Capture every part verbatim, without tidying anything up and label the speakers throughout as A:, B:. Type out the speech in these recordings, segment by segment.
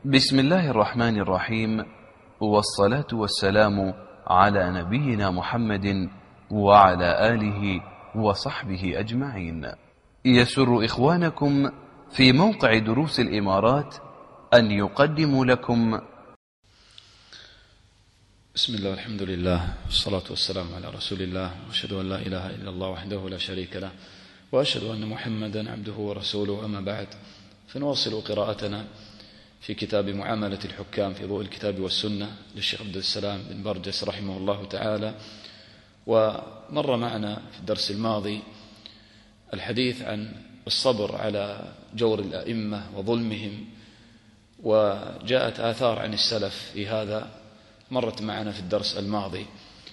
A: بسم الله الرحمن الرحيم، والصلاة والسلام على نبينا محمد وعلى آله وصحبه أجمعين. يسر إخوانكم في موقع دروس الإمارات أن يقدموا لكم.
B: بسم الله والحمد لله والصلاة والسلام على رسول الله، وأشهد أن لا إله إلا الله وحده لا شريك له، وأشهد أن محمدا عبده ورسوله. أما بعد، فنواصل قراءتنا في كتاب معاملة الحكام في ضوء الكتاب والسنة للشيخ عبد السلام بن برجس رحمه الله تعالى. ومر معنا في الدرس الماضي الحديث عن الصبر على جور الأئمة وظلمهم، وجاءت آثار عن السلف في هذا مرت معنا في الدرس الماضي.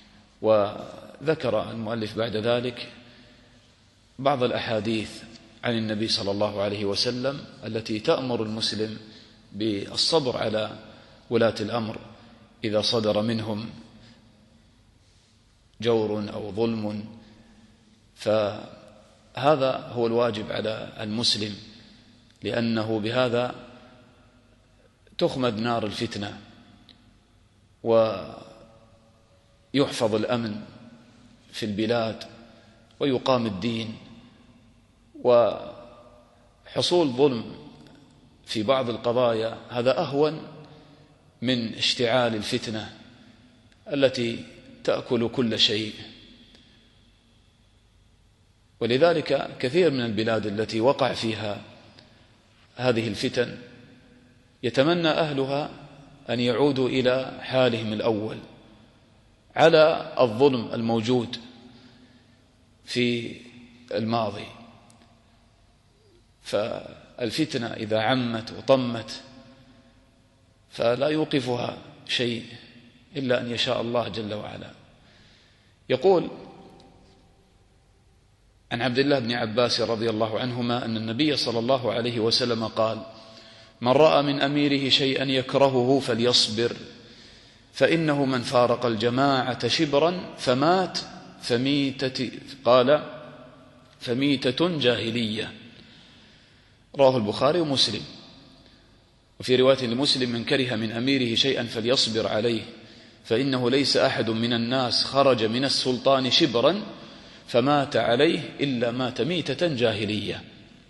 B: وذكر المؤلف بعد ذلك بعض الأحاديث عن النبي صلى الله عليه وسلم التي تأمر المسلم بالصبر على ولاة الأمر إذا صدر منهم جور أو ظلم. فهذا هو الواجب على المسلم، لأنه بهذا تخمد نار الفتنة ويحفظ الأمن في البلاد ويقام الدين. وحصول ظلم في بعض القضايا هذا أهون من اشتعال الفتنة التي تأكل كل شيء. ولذلك كثير من البلاد التي وقع فيها هذه الفتن يتمنى أهلها أن يعودوا إلى حالهم الأول على الظلم الموجود في الماضي. فالفتنة إذا عمت وطمت فلا يوقفها شيء إلا أن يشاء الله جل وعلا. يقول عن عبد الله بن عباس رضي الله عنهما أن النبي صلى الله عليه وسلم قال: من رأى من أميره شيئا يكرهه فليصبر، فإنه من فارق الجماعة شبرا فمات فميتة قال فميتة جاهلية. رواه البخاري ومسلم. وفي رواية لمسلم: من كره من أميره شيئا فليصبر عليه، فإنه ليس أحد من الناس خرج من السلطان شبرا فمات عليه إلا مات ميتة جاهلية.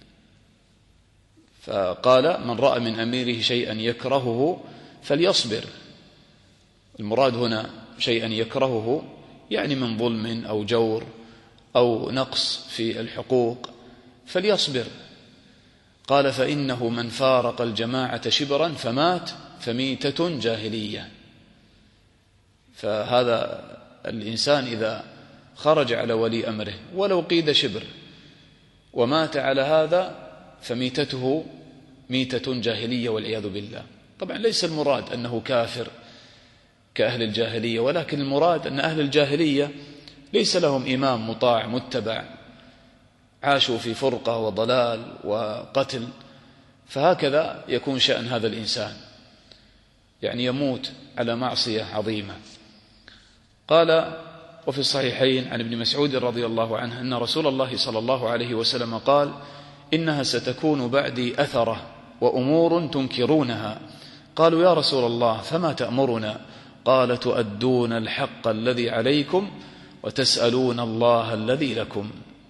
B: فقال: من رأى من أميره شيئا يكرهه فليصبر. المراد هنا شيئا يكرهه يعني من ظلم أو جور أو نقص في الحقوق فليصبر. قال: فإنه من فارق الجماعة شبرا فمات فميتة جاهلية. فهذا الإنسان إذا خرج على ولي أمره ولو قيد شبر ومات على هذا فميتته ميتة جاهلية والعياذ بالله. طبعا ليس المراد أنه كافر كأهل الجاهلية، ولكن المراد أن أهل الجاهلية ليس لهم إمام مطاع متبع، عاشوا في فرقة وضلال وقتل. فهكذا يكون شأن هذا الإنسان، يعني يموت على معصية عظيمة. قال: وفي الصحيحين عن ابن مسعود رضي الله عنه أن رسول الله صلى الله عليه وسلم قال: إنها ستكون بعدي أثرة وأمور تنكرونها. قالوا: يا رسول الله فما تأمرنا؟ قال: تؤدون الحق الذي عليكم وتسألون الله الذي لكم.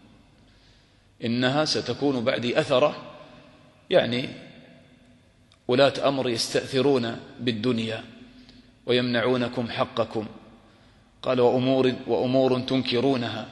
B: إنها ستكون بعدي أثرة، يعني ولاة أمر يستأثرون بالدنيا ويمنعونكم حقكم. قال: وأمور, وأمور تنكرونها.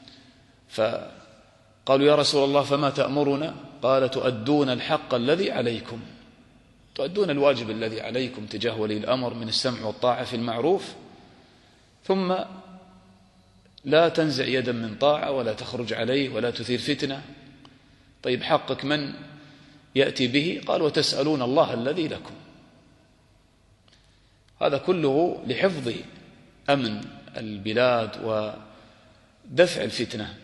B: فقالوا: يا رسول الله فما تأمرنا؟ قال: تؤدون الحق الذي عليكم، تؤدون الواجب الذي عليكم تجاه ولي الأمر من السمع والطاعة في المعروف، ثم لا تنزع يدا من طاعة ولا تخرج عليه ولا تثير فتنة. طيب حقك من يأتي به؟ قال: وتسألون الله الذي لكم. هذا كله لحفظ أمن البلاد ودفع الفتنة.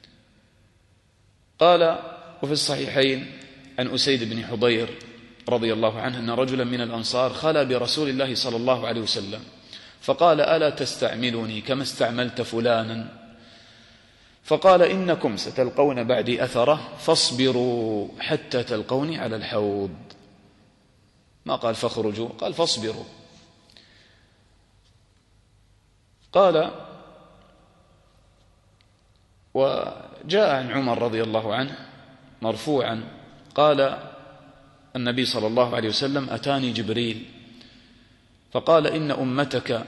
B: قال: وفي الصحيحين عن أسيد بن حضير رضي الله عنه أن رجلا من الأنصار خلا برسول الله صلى الله عليه وسلم فقال: ألا تستعملني كما استعملت فلانا؟ فقال: إنكم ستلقون بعدي أثرة فاصبروا حتى تلقوني على الحوض. ما قال فاخرجوا، قال فاصبروا. قال: وجاء عن عمر رضي الله عنه مرفوعا قال النبي صلى الله عليه وسلم: أتاني جبريل فقال: إن أمتك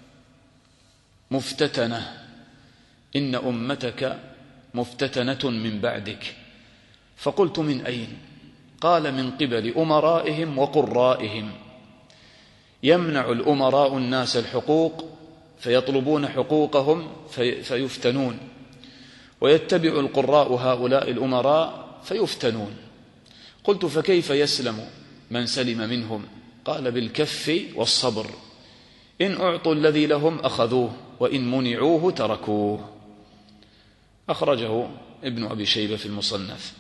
B: مفتتنة إن أمتك مفتتنة من بعدك. فقلت: من أين؟ قال: من قبل أمرائهم وقرائهم. يمنع الأمراء الناس الحقوق فيطلبون حقوقهم فيفتنون، ويتبع القراء هؤلاء الأمراء فيفتنون. قلت: فكيف يسلم من سلم منهم؟ قال: بالكف والصبر، إن أعطوا الذي لهم أخذوه، وإن منعوه تركوه. أخرجه ابن أبي شيبة في المصنف.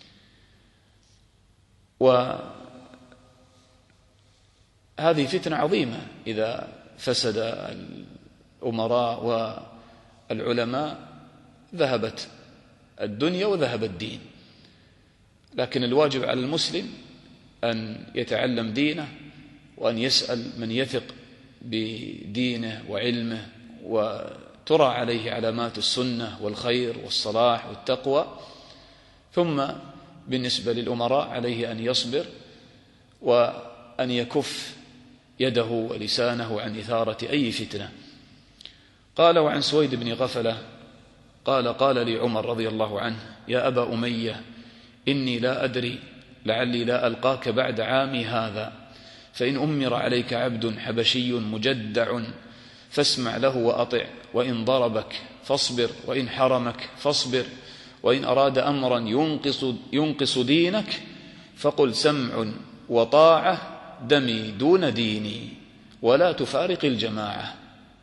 B: وهذه فتنة عظيمة إذا فسد الأمراء والعلماء، ذهبت الدنيا وذهب الدين. لكن الواجب على المسلم أن يتعلم دينه، وأن يسأل من يثق بدينه وعلمه، وترى عليه علامات السنة والخير والصلاح والتقوى. ثم بالنسبة للأمراء عليه أن يصبر، وأن يكف يده ولسانه عن إثارة أي فتنة. قال: وعن سويد بن غفلة قال: قال لي عمر رضي الله عنه: يا أبا أمية، إني لا أدري لعلي لا ألقاك بعد عامي هذا، فإن أمر عليك عبد حبشي مجدع فاسمع له وأطع، وإن ضربك فاصبر، وإن حرمك فاصبر، وإن أراد أمرا ينقص, ينقص دينك فقل سمع وطاعة دمي دون ديني، ولا تفارق الجماعة.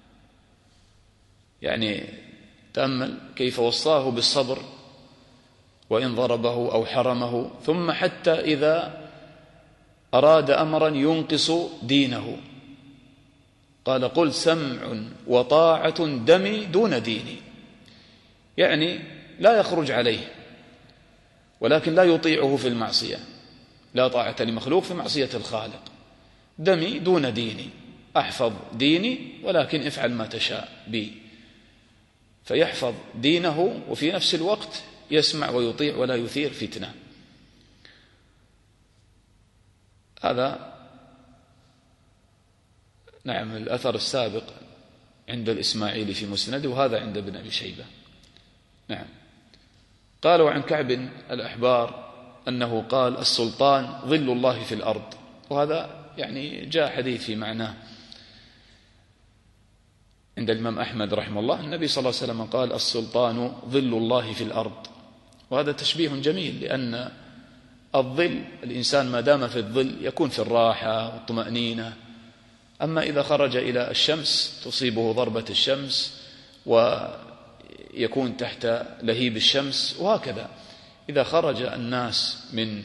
B: يعني تأمل كيف وصاه بالصبر وإن ضربه أو حرمه، ثم حتى إذا أراد أمرا ينقص دينه قال: قل سمع وطاعة دمي دون ديني. يعني لا يخرج عليه، ولكن لا يطيعه في المعصية. لا طاعة لمخلوق في معصية الخالق. دمي دون ديني، أحفظ ديني ولكن افعل ما تشاء بي. فيحفظ دينه وفي نفس الوقت يسمع ويطيع ولا يثير فتنة. هذا نعم الأثر السابق عند الإسماعيلي في مسند، وهذا عند ابن أبي شيبة. نعم. قالوا عن كعب الأحبار أنه قال: السلطان ظل الله في الأرض. وهذا يعني جاء حديث في معناه عند الإمام أحمد رحمه الله. النبي صلى الله عليه وسلم قال: السلطان ظل الله في الأرض. وهذا تشبيه جميل، لأن الظل الإنسان ما دام في الظل يكون في الراحة والطمأنينة. أما إذا خرج إلى الشمس تصيبه ضربة الشمس ويكون تحت لهيب الشمس. وهكذا إذا خرج الناس من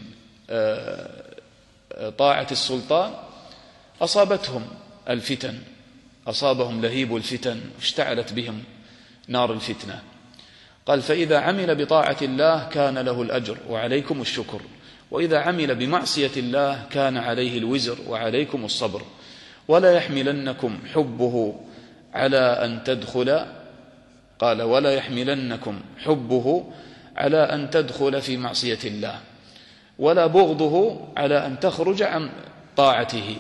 B: طاعة السلطان أصابتهم الفتن، أصابهم لهيب الفتن واشتعلت بهم نار الفتنة. قال: فإذا عمل بطاعة الله كان له الأجر وعليكم الشكر، وإذا عمل بمعصية الله كان عليه الوزر وعليكم الصبر، ولا يحملنكم حبه على أن تدخل قال ولا يحملنكم حبه على أن تدخل في معصية الله، ولا بغضه على أن تخرج عن طاعته.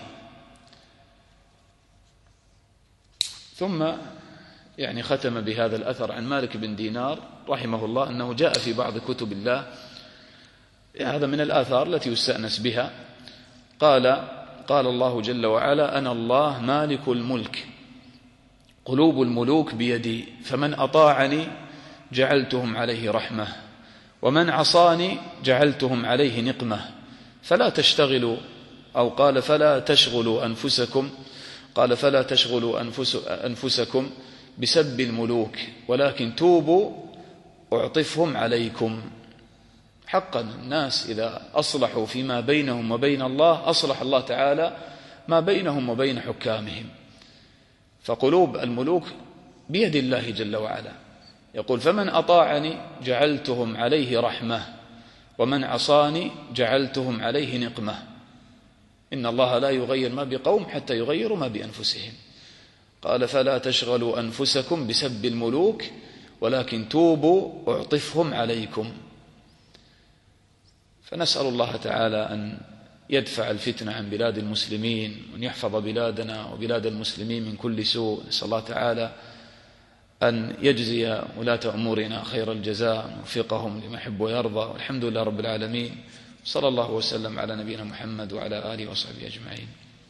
B: ثم يعني ختم بهذا الأثر عن مالك بن دينار رحمه الله أنه جاء في بعض كتب الله، هذا من الآثار التي يستأنس بها. قال قال الله جل وعلا: أنا الله مالك الملك، قلوب الملوك بيدي، فمن أطاعني جعلتهم عليه رحمة، ومن عصاني جعلتهم عليه نقمة. فلا تشتغلوا أو قال فلا تشغلوا أنفسكم قال فلا تشغلوا أنفس أنفسكم بسب الملوك، ولكن توبوا أعطفهم عليكم. حقا الناس إذا أصلحوا فيما بينهم وبين الله أصلح الله تعالى ما بينهم وبين حكامهم. فقلوب الملوك بيد الله جل وعلا. يقول: فمن أطاعني جعلتهم عليه رحمة، ومن عصاني جعلتهم عليه نقمة. إن الله لا يغير ما بقوم حتى يغيروا ما بأنفسهم. قال فلا تشغلوا أنفسكم بسب الملوك ولكن توبوا أعطفهم عليكم. فنسأل الله تعالى أن يدفع الفتنة عن بلاد المسلمين وأن يحفظ بلادنا وبلاد المسلمين من كل سوء. نسأل الله تعالى أن يجزي ولاة أمورنا خير الجزاء وفقهم لما يحب ويرضى، والحمد لله رب العالمين. صلى الله وسلم على نبينا محمد وعلى آله وصحبه أجمعين.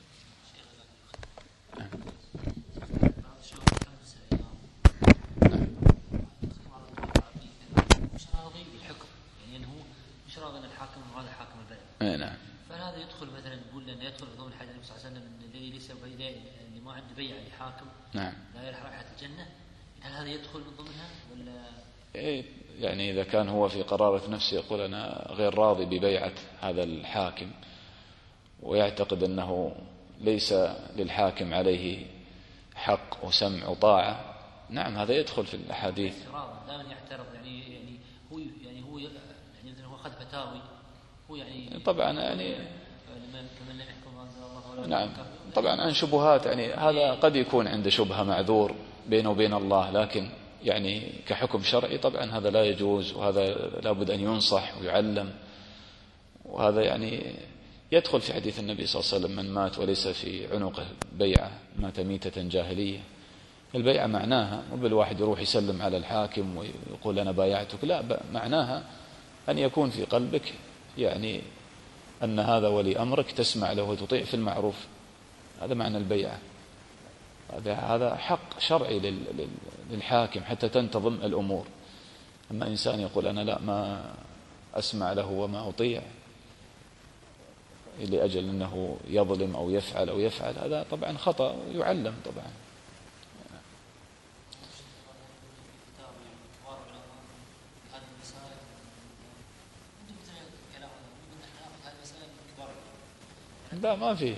B: نعم.
C: فهذا يدخل مثلا نقول لأنه يدخل في ضمن الحديث النبي صلى الله عليه وسلم أن الذي ليس اللي ما عنده بيعة لحاكم
B: نعم
C: لا يرح رائحة الجنة، هل هذا يدخل من ضمنها ولا؟
B: إيه يعني إذا كان هو في قرارة نفسه يقول أنا غير راضي ببيعة هذا الحاكم ويعتقد أنه ليس للحاكم عليه حق وسمع وطاعة، نعم هذا يدخل في الأحاديث.
C: دائما يعترض يعني يعني هو يعني هو يعني مثلا هو أخذ فتاوي هو يعني
B: طبعا يعني
C: كمن لم يحكم الله.
B: نعم طبعا عن شبهات، يعني هذا قد يكون عنده شبهة معذور بينه وبين الله، لكن يعني كحكم شرعي طبعا هذا لا يجوز، وهذا لابد أن ينصح ويعلم. وهذا يعني يدخل في حديث النبي صلى الله عليه وسلم من مات وليس في عنقه بيعة مات ميتة جاهلية. البيعة معناها مو بالواحد يروح يسلم على الحاكم ويقول أنا بايعتك، لا، معناها أن يكون في قلبك يعني أن هذا ولي أمرك تسمع له وتطيع في المعروف، هذا معنى البيعة. هذا حق شرعي للحاكم حتى تنتظم الأمور. أما إنسان يقول أنا لا ما أسمع له وما أطيع لأجل أنه يظلم أو يفعل أو يفعل، هذا طبعا خطأ ويعلم طبعا. لا ما في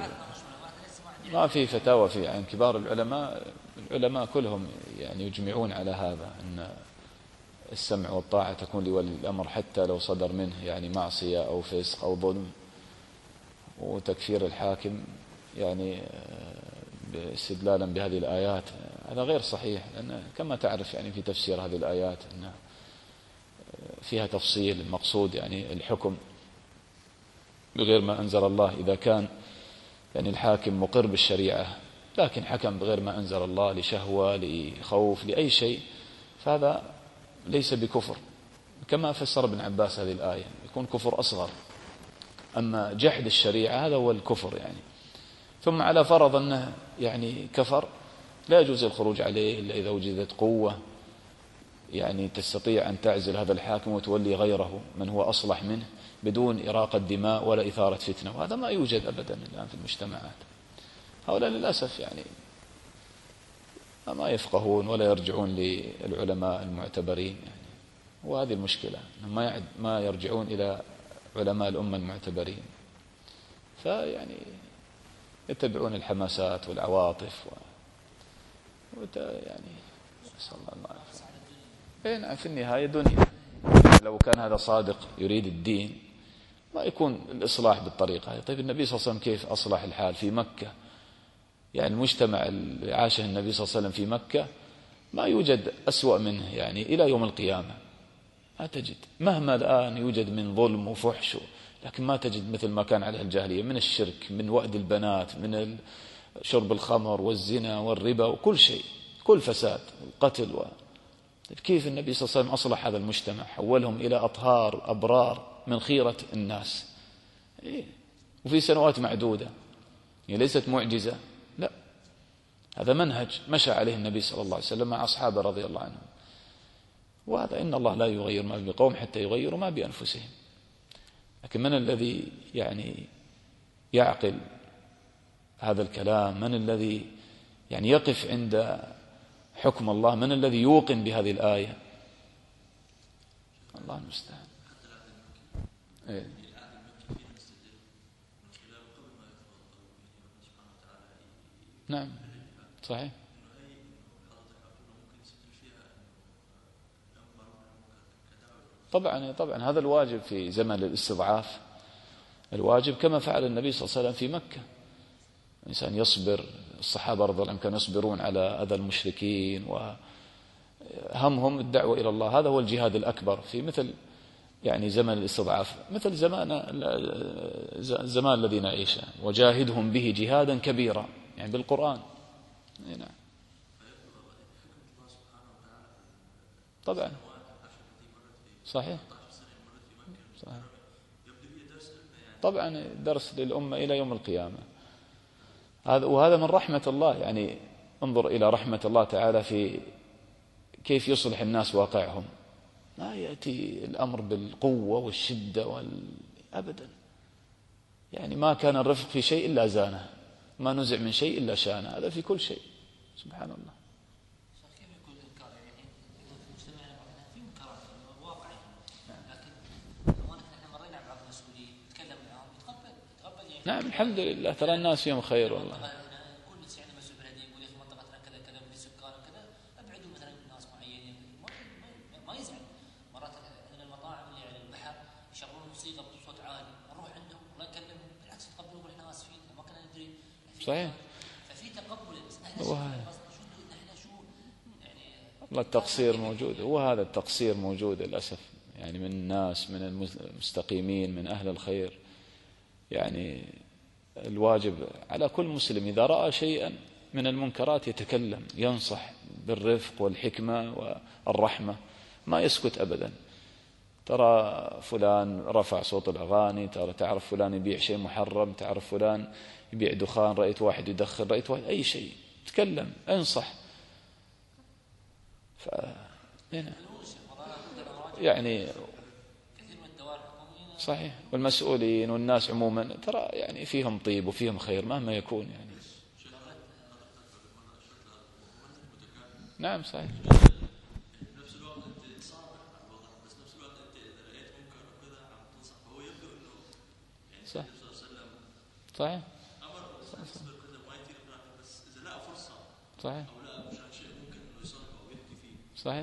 B: ما في فتاوى في عن كبار العلماء. العلماء كلهم يعني يجمعون على هذا أن السمع والطاعة تكون لولي الأمر حتى لو صدر منه يعني معصية أو فسق أو ظلم. وتكفير الحاكم يعني استدلالا بهذه الآيات هذا غير صحيح، لأن كما تعرف يعني في تفسير هذه الآيات أن فيها تفصيل. المقصود يعني الحكم بغير ما أنزل الله إذا كان يعني الحاكم مقر بالشريعة لكن حكم بغير ما أنزل الله لشهوة لخوف لأي شيء، فهذا ليس بكفر كما فسر ابن عباس هذه الآية، يكون كفر أصغر. أما جحد الشريعة هذا هو الكفر يعني. ثم على فرض أنه يعني كفر لا يجوز الخروج عليه إلا إذا وجدت قوة يعني تستطيع أن تعزل هذا الحاكم وتولي غيره من هو أصلح منه بدون إراقة دماء ولا إثارة فتنة، وهذا ما يوجد أبدا الآن في المجتمعات. هؤلاء للأسف يعني ما يفقهون ولا يرجعون للعلماء المعتبرين يعني، وهذه المشكلة ما ما يرجعون إلى علماء الأمة المعتبرين، فيعني يتبعون الحماسات والعواطف و... وت... يعني نسأل الله العافية. نعم في النهاية دنيا. لو كان هذا صادق يريد الدين ما يكون الإصلاح بالطريقة هذه. طيب النبي صلى الله عليه وسلم كيف أصلح الحال في مكة؟ يعني المجتمع اللي عاشه النبي صلى الله عليه وسلم في مكة ما يوجد أسوأ منه يعني إلى يوم القيامة، ما تجد. مهما الآن يوجد من ظلم وفحش لكن ما تجد مثل ما كان عليه الجاهلية من الشرك، من وأد البنات، من شرب الخمر والزنا والربا وكل شيء، كل فساد والقتل و... كيف النبي صلى الله عليه وسلم أصلح هذا المجتمع؟ حولهم إلى أطهار أبرار من خيرة الناس إيه؟ وفي سنوات معدودة، يعني ليست معجزة، لا، هذا منهج مشى عليه النبي صلى الله عليه وسلم مع أصحابه رضي الله عنهم. وهذا إن الله لا يغير ما بقوم حتى يغيروا ما بأنفسهم. لكن من الذي يعني يعقل هذا الكلام؟ من الذي يعني يقف عند حكم الله؟ من الذي يوقن بهذه الآية؟ الله المستعان. إيه؟ نعم صحيح. طبعا طبعا هذا الواجب في زمن الاستضعاف الواجب كما فعل النبي صلى الله عليه وسلم في مكة، الإنسان يصبر. الصحابة رضي الله عنهم كانوا يصبرون على أذى المشركين وهمهم الدعوة إلى الله. هذا هو الجهاد الأكبر في مثل يعني زمن الاستضعاف، مثل زمان الزمان الذي نعيشه. وجاهدهم به جهادا كبيرا، يعني بالقرآن. نعم طبعا صحيح صحيح طبعا درس للأمة إلى يوم القيامة. هذا وهذا من رحمة الله. يعني انظر إلى رحمة الله تعالى في كيف يصلح الناس واقعهم. ما يأتي الأمر بالقوة والشدة وال... أبدا. يعني ما كان الرفق في شيء إلا زانه، ما نزع من شيء إلا شانه. هذا في كل شيء سبحان الله.
C: كيف يكون الإنكار؟ يعني في مجتمعنا في منكرات واقع، لكن لو احنا مرينا بعض المسؤولين نتكلم معهم يتقبل يتقبل يعني.
B: نعم الحمد لله، ترى الناس فيهم خير والله.
C: كل يعني مسؤول بلدي يقول يا اخي منطقتنا كذا كذا في سكان كذا، ابعدوا مثلا ناس معينين، ما يزعل. مرات عندنا المطاعم اللي على البحر يشغلون موسيقى بصوت عالي، نروح عندهم ولا نكلمهم، بالعكس يتقبلون احنا اسفين ما كنا ندري.
B: صحيح.
C: ففي تقبل.
B: والله التقصير موجود، وهذا التقصير موجود للأسف، يعني من الناس، من المستقيمين، من أهل الخير. يعني الواجب على كل مسلم إذا رأى شيئا من المنكرات يتكلم، ينصح بالرفق والحكمة والرحمة، ما يسكت أبدا. ترى فلان رفع صوت الأغاني، ترى تعرف فلان يبيع شيء محرم، تعرف فلان يبيع دخان، رأيت واحد يدخن، رأيت واحد أي شيء، تكلم انصح. ف... يعني صحيح. والمسؤولين والناس عموما ترى يعني فيهم طيب وفيهم خير مهما يكون يعني. نعم صحيح صح صحيح صحيح صحيح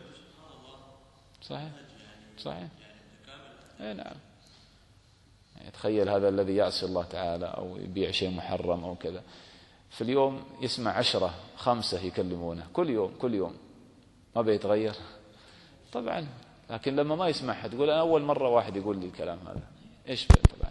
B: صحيح صحيح. اي نعم. يعني تخيل هذا الذي يعصي الله تعالى أو يبيع شيء محرم أو كذا، في اليوم يسمع عشرة خمسة يكلمونه كل يوم كل يوم، ما بيتغير طبعا. لكن لما ما يسمع حد يقول أنا أول مرة واحد يقول لي الكلام هذا، إيش بيه طبعا.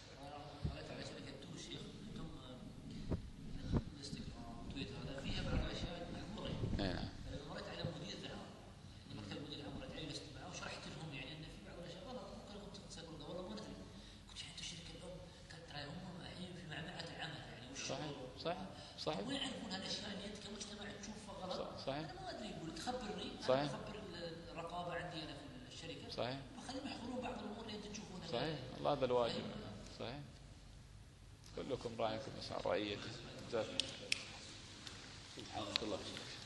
B: صحيح.
C: وين يعرفون هالاشياء اللي انت كمجتمع تشوفها غلط؟
B: صحيح.
C: انا ما ادري، يقول تخبرني،
B: صحيح.
C: انا اخبر الرقابه عندي انا في الشركه،
B: صحيح،
C: وخليهم يحضرون بعض الامور اللي انت تشوفونها.
B: صحيح. الله هذا الواجب. صحيح. كلكم راعي في مسار رعيته. جزاكم الله. سبحانك الله.